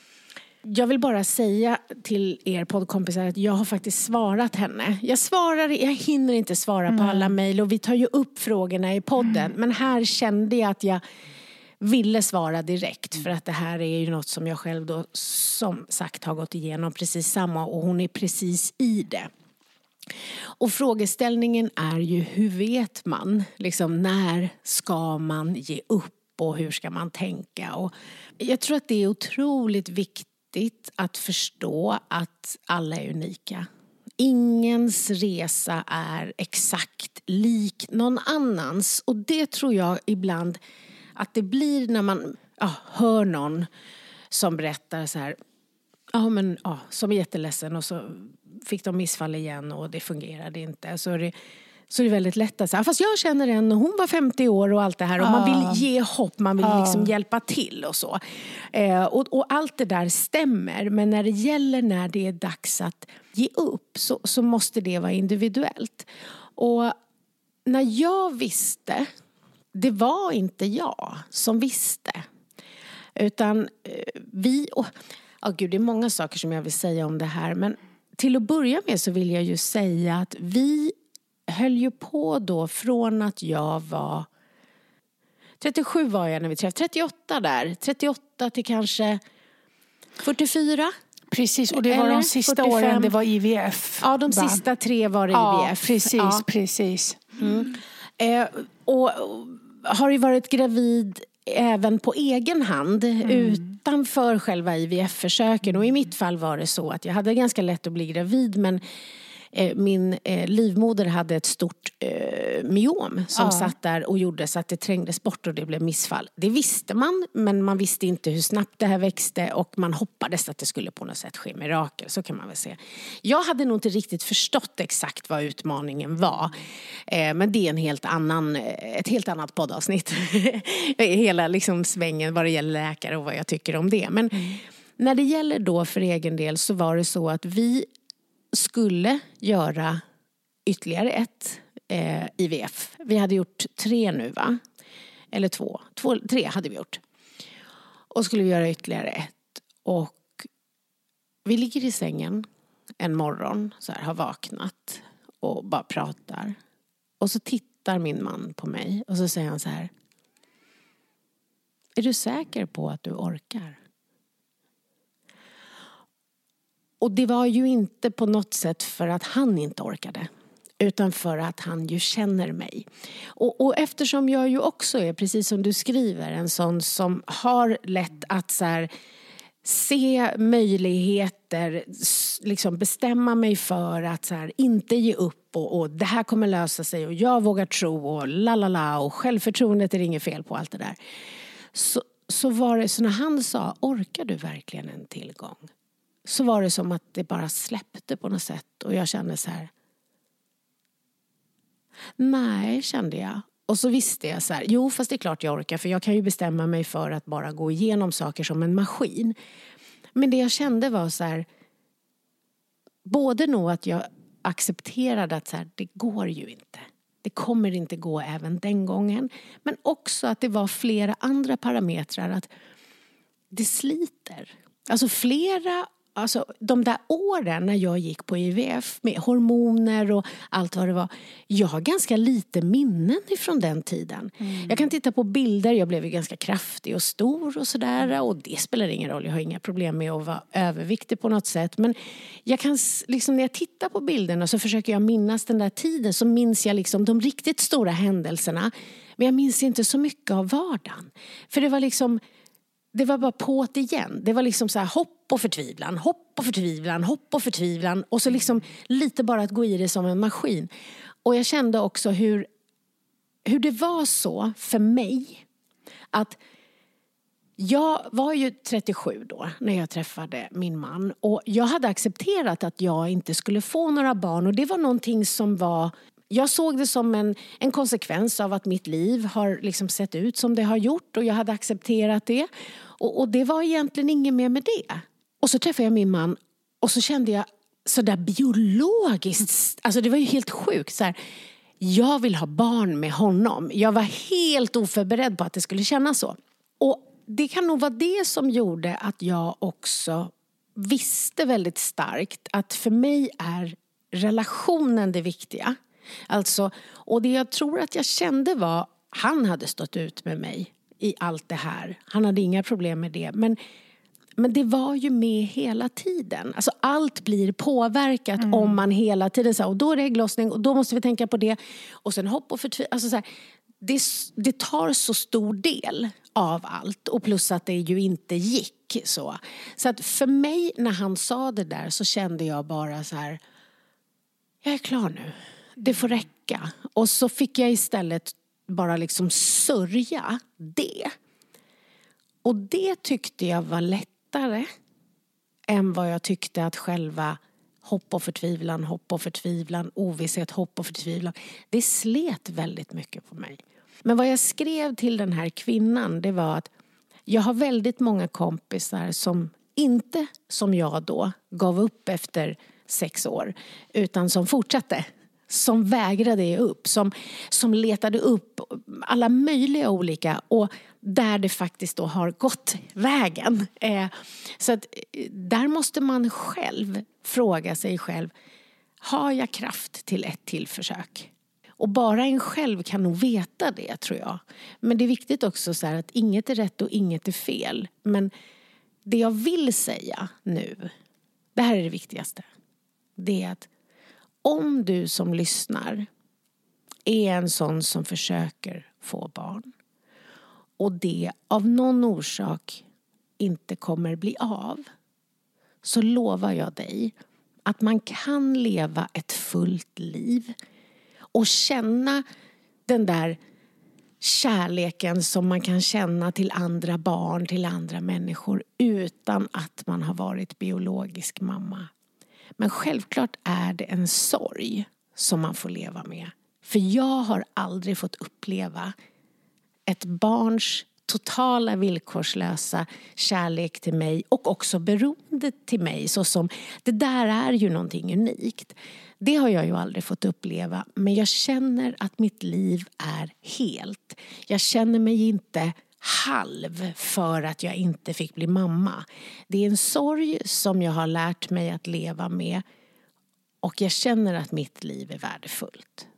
S3: Jag vill bara säga till er poddkompisar att jag har faktiskt svarat henne. Jag hinner inte svara på alla mejl och vi tar ju upp frågorna i podden. Men här kände jag att jag ville svara direkt. För att det här är ju något som jag själv då som sagt har gått igenom precis samma och hon är precis i det. Och frågeställningen är ju hur vet man liksom när ska man ge upp och hur ska man tänka? Och jag tror att det är otroligt viktigt att förstå att alla är unika. Ingens resa är exakt lik någon annans. Och det tror jag ibland att det blir när man hör någon som berättar så här. Som är jätteledsen och så fick de missfall igen och det fungerade inte. Så är det väldigt lätt att säga, fast jag känner en och hon var 50 år och allt det här. Och man vill ge hopp, man vill liksom hjälpa till och så. Och allt det där stämmer. Men när det gäller när det är dags att ge upp så måste det vara individuellt. Och när jag visste, det var inte jag som visste. Utan det är många saker som jag vill säga om det här. Men till att börja med så vill jag ju säga att vi höll ju på då från att jag var 37 var jag när vi träffade, 38 där, 38 till kanske 44.
S4: Precis, och det var de sista 45. Åren det var IVF.
S3: Ja, de sista 3 var IVF.
S4: Ja, precis.
S3: Och har ju varit gravid även på egen hand utanför själva IVF-försöken. Och i mitt fall var det så att jag hade ganska lätt att bli gravid men min livmoder hade ett stort myom som satt där och gjorde så att det trängdes bort och det blev missfall. Det visste man, men man visste inte hur snabbt det här växte och man hoppades att det skulle på något sätt ske mirakel, så kan man väl säga. Jag hade nog inte riktigt förstått exakt vad utmaningen var, men det är ett helt annat poddavsnitt. Hela liksom svängen vad det gäller läkare och vad jag tycker om det. Men när det gäller då för egen del så var det så att vi skulle göra ytterligare ett IVF. Vi hade gjort 3 nu va? Eller 3 hade vi gjort. Och skulle vi göra ytterligare ett. Och vi ligger i sängen en morgon så här, har vaknat och bara pratar. Och så tittar min man på mig och så säger han så här: är du säker på att du orkar? Och det var ju inte på något sätt för att han inte orkade. Utan för att han ju känner mig. Och eftersom jag ju också är, precis som du skriver, en sån som har lätt att så här, se möjligheter, liksom bestämma mig för att så här, inte ge upp och det här kommer lösa sig och jag vågar tro och lalala och självförtroendet är inget fel på allt det där. Så var det, så när han sa, orkar du verkligen en tillgång? Så var det som att det bara släppte på något sätt och jag kände så här, nej, kände jag. Och så visste jag så här, jo fast det är klart jag orkar för jag kan ju bestämma mig för att bara gå igenom saker som en maskin. Men det jag kände var så här, både nog att jag accepterade att så här, det går ju inte. Det kommer inte gå även den gången. Men också att det var flera andra parametrar att det sliter. Alltså de där åren när jag gick på IVF med hormoner och allt vad det var. Jag har ganska lite minnen ifrån den tiden. Jag kan titta på bilder, jag blev ju ganska kraftig och stor och sådär. Och det spelar ingen roll, jag har inga problem med att vara överviktig på något sätt. Men jag kan, liksom, när jag tittar på bilderna så försöker jag minnas den där tiden. Så minns jag liksom de riktigt stora händelserna. Men jag minns inte så mycket av vardagen. För det var liksom... Det var bara på't igen. Det var liksom så här hopp och förtvivlan, hopp och förtvivlan, hopp och förtvivlan. Och så liksom lite bara att gå i det som en maskin. Och jag kände också hur det var så för mig. Att jag var ju 37 då när jag träffade min man. Och jag hade accepterat att jag inte skulle få några barn. Och det var någonting som var... Jag såg det som en konsekvens av att mitt liv har liksom sett ut som det har gjort. Och jag hade accepterat det. Och det var egentligen inget mer med det. Och så träffade jag min man. Och så kände jag så där biologiskt. Alltså det var ju helt sjukt. Så här, jag vill ha barn med honom. Jag var helt oförberedd på att det skulle kännas så. Och det kan nog vara det som gjorde att jag också visste väldigt starkt. Att för mig är relationen det viktiga. Alltså, och det jag tror att jag kände var, han hade stått ut med mig i allt det här. Han hade inga problem med det. Men det var ju med hela tiden. Alltså allt blir påverkat om man hela tiden så här, och då är det ägglossning och då måste vi tänka på det. Och sen hopp och förtvivlan. Alltså så här, det tar så stor del av allt. Och plus att det ju inte gick så. Så att för mig när han sa det där så kände jag bara så här, jag är klar nu. Det får räcka. Och så fick jag istället bara liksom sörja det. Och det tyckte jag var lättare än vad jag tyckte att själva hopp och förtvivlan, ovisshet, hopp och förtvivlan. Det slet väldigt mycket på mig. Men vad jag skrev till den här kvinnan, det var att jag har väldigt många kompisar som inte, som jag då, gav upp efter 6 år. Utan som fortsatte. Som vägrade ge upp. Som letade upp alla möjliga olika. Och där det faktiskt då har gått vägen. Så att där måste man själv fråga sig själv. Har jag kraft till ett till försök? Och bara en själv kan nog veta det, tror jag. Men det är viktigt också så här att inget är rätt och inget är fel. Men det jag vill säga nu, det här är det viktigaste. Det är att om du som lyssnar är en sån som försöker få barn och det av någon orsak inte kommer bli av, så lovar jag dig att man kan leva ett fullt liv och känna den där kärleken som man kan känna till andra barn, till andra människor utan att man har varit biologisk mamma. Men självklart är det en sorg som man får leva med. För jag har aldrig fått uppleva ett barns totala villkorslösa kärlek till mig och också beroende till mig. Så som, det där är ju någonting unikt. Det har jag ju aldrig fått uppleva. Men jag känner att mitt liv är helt. Jag känner mig inte halv för att jag inte fick bli mamma. Det är en sorg som jag har lärt mig att leva med. Och jag känner att mitt liv är värdefullt.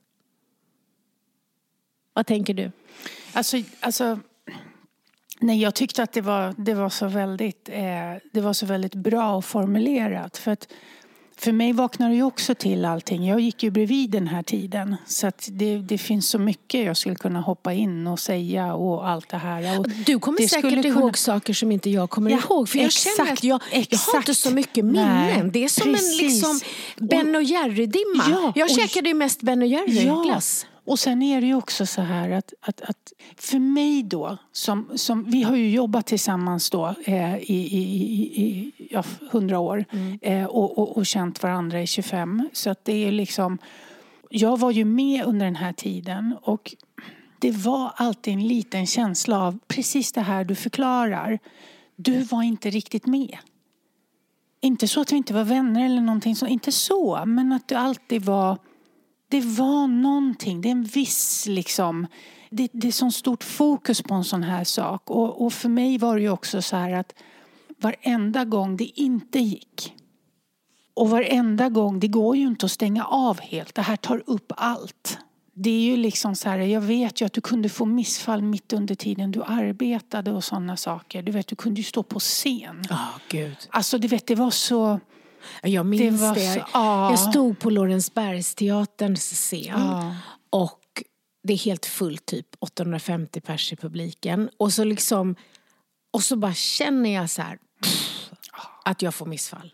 S3: Vad tänker du?
S4: Alltså nej, jag tyckte att det var så väldigt bra formulerat. För att för mig vaknar det ju också till allting. Jag gick ju bredvid den här tiden. Så att det finns så mycket jag skulle kunna hoppa in och säga och allt det här. Och
S3: du kommer säkert ihåg saker som inte jag kommer ihåg. För jag känner att jag har inte så mycket minnen. Nej, det är som en liksom Ben och Jerry-dimma. Ja, jag käkade ju mest Ben och Jerry-glass.
S4: Och sen är det ju också så här att för mig då, som vi har ju jobbat tillsammans då i 100 år och känt varandra i 25. Så att det är liksom, jag var ju med under den här tiden och det var alltid en liten känsla av precis det här du förklarar. Du var inte riktigt med. Inte så att vi inte var vänner eller någonting så, inte så, men att du alltid var... Det var någonting, det är en viss liksom, det är så stort fokus på en sån här sak. Och för mig var det ju också så här att varenda gång det inte gick. Och varenda gång, det går ju inte att stänga av helt, det här tar upp allt. Det är ju liksom så här, jag vet ju att du kunde få missfall mitt under tiden du arbetade och sådana saker. Du vet, du kunde ju stå på scen.
S3: Gud.
S4: Alltså du vet, det var så...
S3: Jag minns det. Jag stod på Lorensbergsteaterns scen och det är helt fullt, typ 850 pers i publiken. Och så liksom, och så bara känner jag så här att jag får missfall.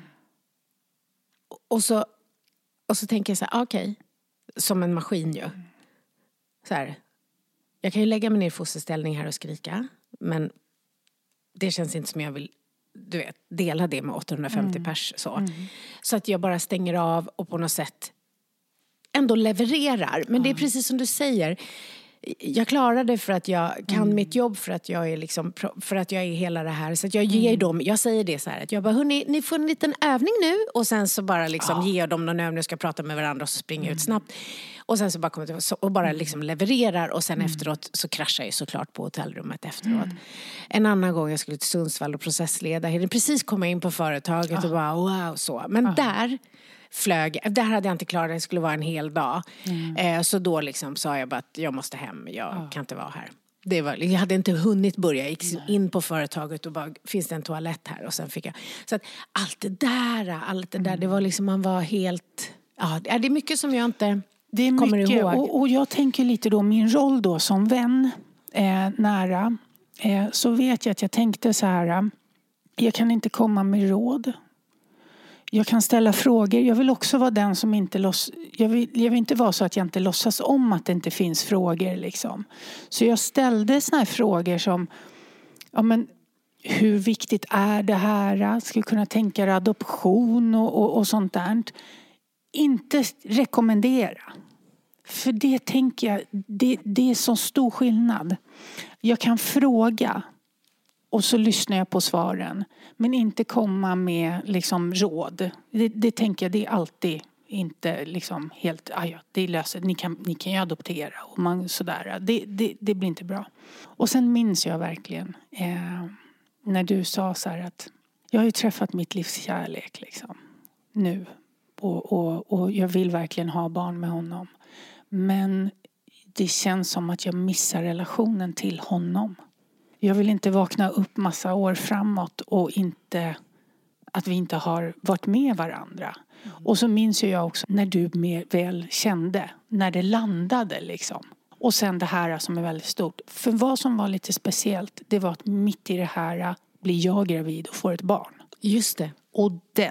S3: Och så tänker jag så här, okej, som en maskin ju. Så här, jag kan ju lägga mig ner i fosterställning här och skrika, men det känns inte som jag vill, du vet, dela det med 850 pers så. Så att jag bara stänger av och på något sätt ändå levererar. Men det är precis som du säger. Jag klarar det för att jag kan mitt jobb, för att jag är liksom, för att jag är hela det här. Så att jag ger dem, jag säger det så här, att jag bara, hörni, ni får en liten övning nu. Och sen så bara liksom ger dem någon övning och ska prata med varandra och så springer ut snabbt. Och sen så bara kommer jag och bara liksom levererar. Och sen efteråt så kraschar jag såklart på hotellrummet efteråt. En annan gång jag skulle till Sundsvall och processleda. Jag precis komma in på företaget och bara wow så. Men där hade jag inte klarat, det skulle vara en hel dag. Så då liksom sa jag bara att jag måste hem, jag kan inte vara här. Jag hade inte hunnit börja, jag gick in på företaget och bara, finns det en toalett här? Och sen fick jag, så att allt det där, det var liksom, man var helt, det är mycket som jag inte kommer ihåg.
S4: Och jag tänker lite då, min roll då som vän nära, så vet jag att jag tänkte så här, jag kan inte komma med råd. Jag kan ställa frågor. Jag vill också vara den som inte jag vill inte vara så att jag inte låtsas om att det inte finns frågor liksom. Så jag ställde såna här frågor som, men hur viktigt är det här? Skulle kunna tänka dig adoption och sånt där. Inte rekommendera. För det tänker jag, det är så stor skillnad. Jag kan fråga. Och så lyssnar jag på svaren. Men inte komma med liksom råd. Det tänker jag, det är alltid inte liksom helt, det löser, ni kan ju adoptera. Och man sådär, det blir inte bra. Och sen minns jag verkligen när du sa så här att jag har ju träffat mitt livs kärlek liksom, nu. Och jag vill verkligen ha barn med honom. Men det känns som att jag missar relationen till honom. Jag vill inte vakna upp massa år framåt och att vi inte har varit med varandra. Och så minns jag också när du väl kände, när det landade liksom. Och sen det här som är väldigt stort. För vad som var lite speciellt, det var att mitt i det här blir jag gravid och får ett barn.
S3: Just det.
S4: Och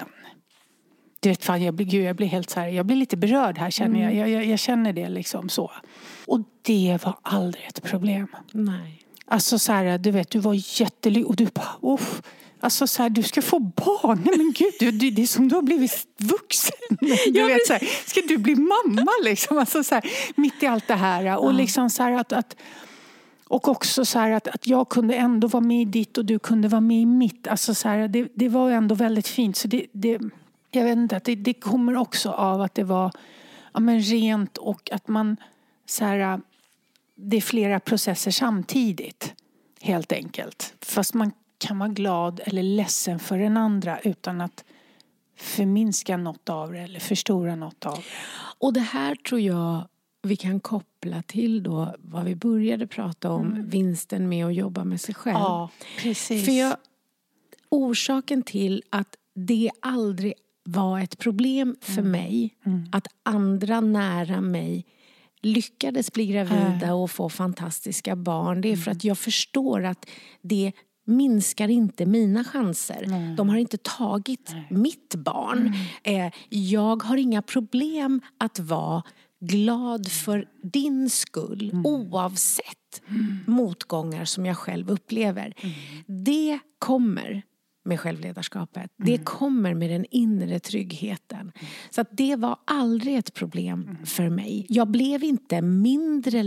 S4: du vet fan, jag blir helt så här, jag blir lite berörd här känner jag. Jag känner det liksom så. Och det var aldrig ett problem.
S3: Nej.
S4: Alltså så här, du vet, du var jättelycklig och du bara, alltså så här, du ska få barn. Nej men gud, det är som du har blivit vuxen. Du vet så här, ska du bli mamma liksom? Alltså så här, mitt i allt det här. Och liksom så här att och också så här att jag kunde ändå vara med i ditt och du kunde vara med i mitt. Alltså så här, det var ändå väldigt fint. Så jag vet inte, att det kommer också av att det var rent och att man så här, det är flera processer samtidigt, helt enkelt. Fast man kan vara glad eller ledsen för den andra utan att förminska något av det eller förstora något av det.
S3: Och det här tror jag vi kan koppla till då vad vi började prata om, vinsten med att jobba med sig själv.
S4: Ja, precis.
S3: För orsaken till att det aldrig var ett problem för mig att andra nära mig lyckades bli gravida och få fantastiska barn. Det är för att jag förstår att det minskar inte mina chanser. De har inte tagit mitt barn. Jag har inga problem att vara glad för din skull oavsett motgångar som jag själv upplever. Det kommer med självledarskapet. Det kommer med den inre tryggheten. Så att det var aldrig ett problem för mig. Jag blev inte mindre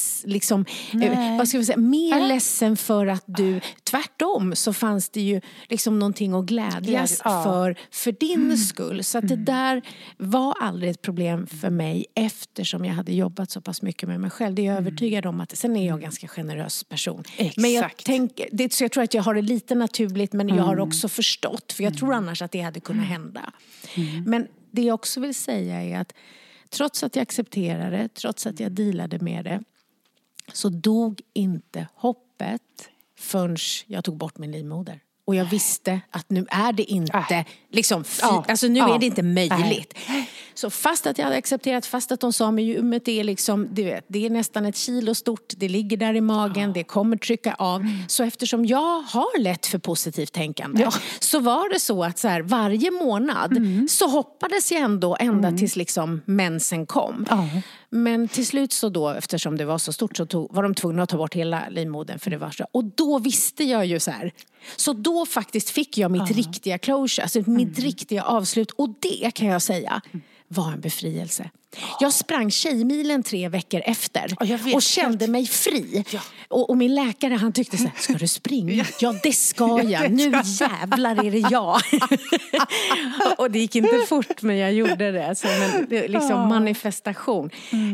S3: mer ledsen för att du, tvärtom så fanns det ju liksom någonting att glädjas för din skull. Så att det där var aldrig ett problem för mig eftersom jag hade jobbat så pass mycket med mig själv. Det är jag övertygad om att sen är jag en ganska generös person.
S4: Exakt.
S3: Men jag tror att jag har det lite naturligt, men jag har också förstått, för jag tror annars att det hade kunnat hända. Men det jag också vill säga är att trots att jag accepterade det, trots att jag dealade med det, så dog inte hoppet förrän jag tog bort min livmoder. Och jag visste att nu är det inte nu är det inte möjligt. Så fast att jag hade accepterat, fast att de sa med ljummet är liksom, du vet, det är nästan 1 kilo stort, det ligger där i magen, det kommer trycka av. Så eftersom jag har lätt för positivt tänkande så var det så att så här, varje månad så hoppades jag ändå ända tills liksom mensen kom. Men till slut så då, eftersom det var så stort, så var de tvungna att ta bort hela livmodern för det var så. Och då visste jag ju så här. Så då faktiskt fick jag mitt riktiga closure, alltså mitt riktiga avslut. Och det kan jag säga var en befrielse. Jag sprang Tjejmilen 3 veckor efter och kände mig fri. Och min läkare, han tyckte så här: ska du springa? Ja, det ska jag. Nu jävlar är det jag. Och det gick inte fort, men jag gjorde det. Så, men det liksom manifestation.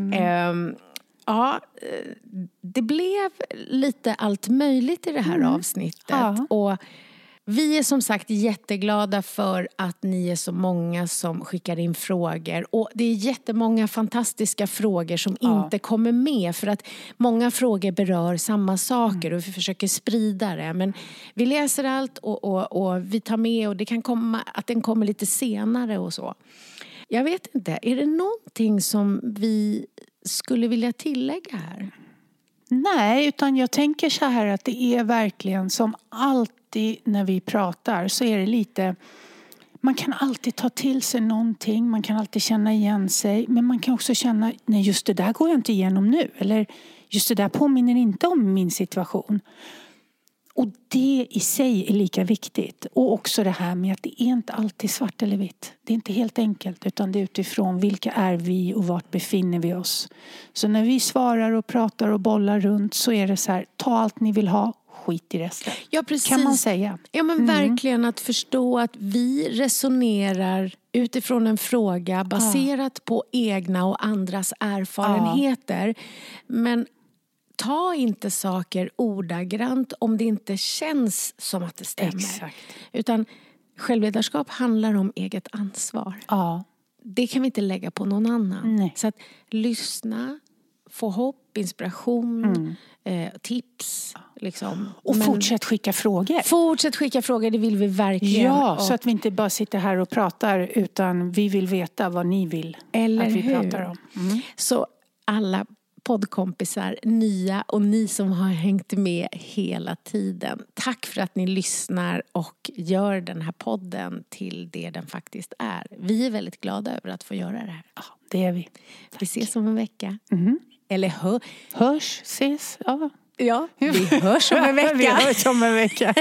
S3: Det blev lite allt möjligt i det här avsnittet. Och vi är som sagt jätteglada för att ni är så många som skickar in frågor. Och det är jättemånga fantastiska frågor som inte kommer med. För att många frågor berör samma saker och vi försöker sprida det. Men vi läser allt och vi tar med, och det kan komma att den kommer lite senare och så. Jag vet inte, är det någonting som vi skulle vilja tillägga här?
S4: Nej, utan jag tänker så här att det är verkligen som alltid när vi pratar så är det lite, man kan alltid ta till sig någonting, man kan alltid känna igen sig, men man kan också känna, nej just det där går jag inte igenom nu, eller just det där påminner inte om min situation. Och det i sig är lika viktigt. Och också det här med att det är inte alltid svart eller vitt. Det är inte helt enkelt, utan det är utifrån vilka är vi och vart befinner vi oss. Så när vi svarar och pratar och bollar runt så är det så här, ta allt ni vill ha, skit i resten.
S3: Ja, precis.
S4: Kan man säga.
S3: Ja, men verkligen att förstå att vi resonerar utifrån en fråga baserat på egna och andras erfarenheter. Men ta inte saker ordagrant om det inte känns som att det stämmer.
S4: Exakt.
S3: Utan självledarskap handlar om eget ansvar. Det kan vi inte lägga på någon annan.
S4: Nej.
S3: Så att lyssna, få hopp, inspiration, tips. Liksom.
S4: Och fortsätt skicka frågor.
S3: Fortsätt skicka frågor, det vill vi verkligen.
S4: Ja, så att vi inte bara sitter här och pratar, utan vi vill veta vad ni vill
S3: eller
S4: att vi
S3: hur?
S4: pratar om.
S3: Så alla poddkompisar, nya och ni som har hängt med hela tiden. Tack för att ni lyssnar och gör den här podden till det den faktiskt är. Vi är väldigt glada över att få göra det här.
S4: Ja, det är vi.
S3: Tack. Vi ses om en vecka. Eller
S4: hörs, ses.
S3: Ja, vi hörs om en vecka.
S4: Vi hörs om en vecka.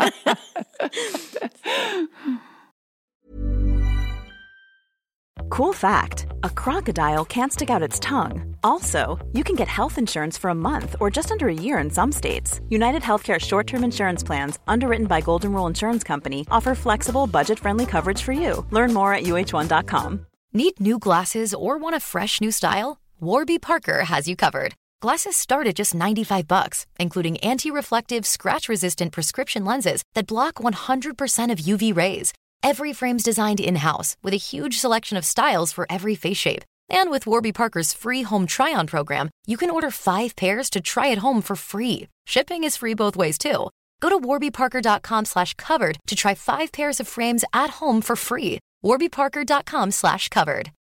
S1: Cool fact, a crocodile can't stick out its tongue. Also, you can get health insurance for a month or just under a year in some states. United Healthcare short-term insurance plans, underwritten by Golden Rule Insurance Company, offer flexible, budget-friendly coverage for you. Learn more at uh1.com.
S2: Need new glasses or want a fresh new style? Warby Parker has you covered. Glasses start at just $95, including anti-reflective, scratch-resistant prescription lenses that block 100% of UV rays. Every frame's designed in-house with a huge selection of styles for every face shape. And with Warby Parker's free home try-on program, you can order 5 pairs to try at home for free. Shipping is free both ways too. Go to warbyparker.com/covered to try 5 pairs of frames at home for free. warbyparker.com/covered.